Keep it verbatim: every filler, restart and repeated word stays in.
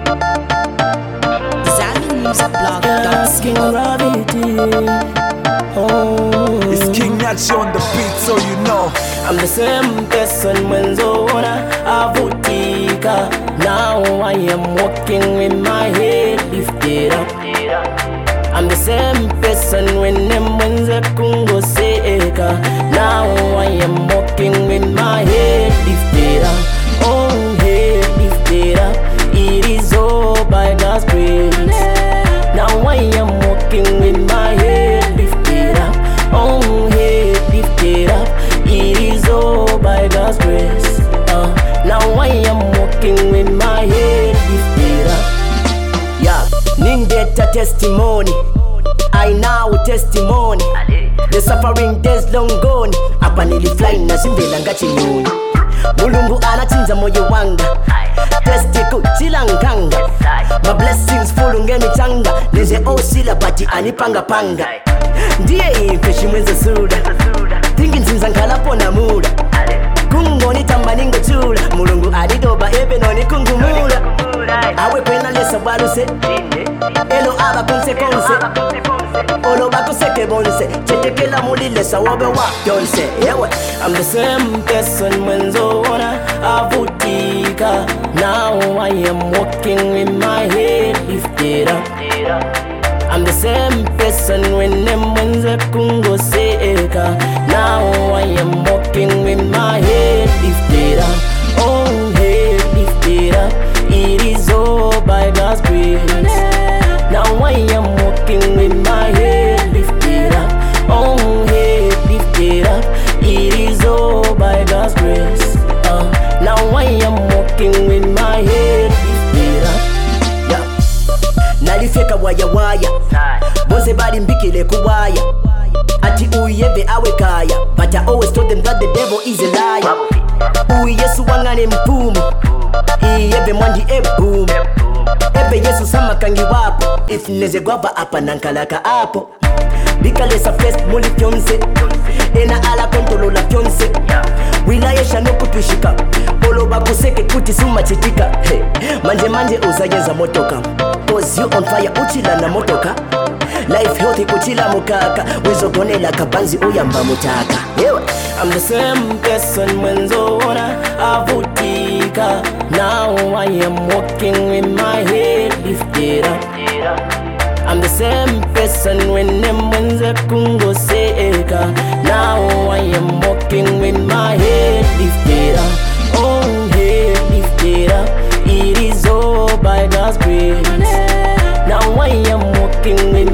King Gravity. Oh, It's King Nachi on the beat, so you know. I'm the same person when Zona Avutika. Now I am walking with my head lifted up. I'm the same person when them when the Kungo Seka. Now I am walking with my head lifted up. Oh, head lifted up. It is all by God's grace. Now I am walking with my head lifted up. Oh, head lifted up. It is all by God's grace. Uh, now I am walking with my head lifted up. Yeah, Ningeta testimony. I now testimony. The suffering days long gone. Apa nilifly na simbela ngati nyoni. Mulungu anachinja moyo wanga. Testi kuchila nkanga. My blessings full ngeni changa. Neze osila bati anipanga panga. Ndiye imfeshi mwenze suda. Tingi nzinza nkalapo na muda. Kungoni tamba ningo chula. Mulungu adidoba ebe noni kungumula. Awe kwena lesa waluse. Elo aba konse konse. Olo bako seke bonse. Chetekela mulile sa wobe wa yonse. Yewe, I'm the same person when Zona Avutika. Now I am walking with my head lifted up. I'm the same person when them when the Kungo Seka. Now I am walking with my head lifted up. Oh, head lifted up. It is all by God's grace. Now I am walking with my head lifted up. Oh, head lifted up. It is all by God's grace. Uh, now I am walking with my head lifted up. Yeah. Nalifeka waya waya. Boze bali mbikile kuwaya. Ati uyeve awe kaya. But I always told them that the devil is a liar. Uye Yesu wangane mpumu. Iyeve mwandi ebumu. Ebe Yesu sama kangi wapo. If neze guava apa nankalaka apo. Bikalesa first muli fyonse. Ena ala kontolo la fyonse. Wilaya shano kutushika. Olo bako seke kuti suma chitika. Hey, manje manje uzayeza motoka. Cause you on fire uchila na motoka. Life healthy kuchila mukaka. Wizo gonela kabanzi uyamba mutaka. Yewe, I'm the same person when Zona Avutika. Now I am walking with my head lifted up. I'm the same person when them when the Kungo Seka. Now I am walking with my head lifted up. Oh, head lifted up. It is all by God's grace. Now I am walking with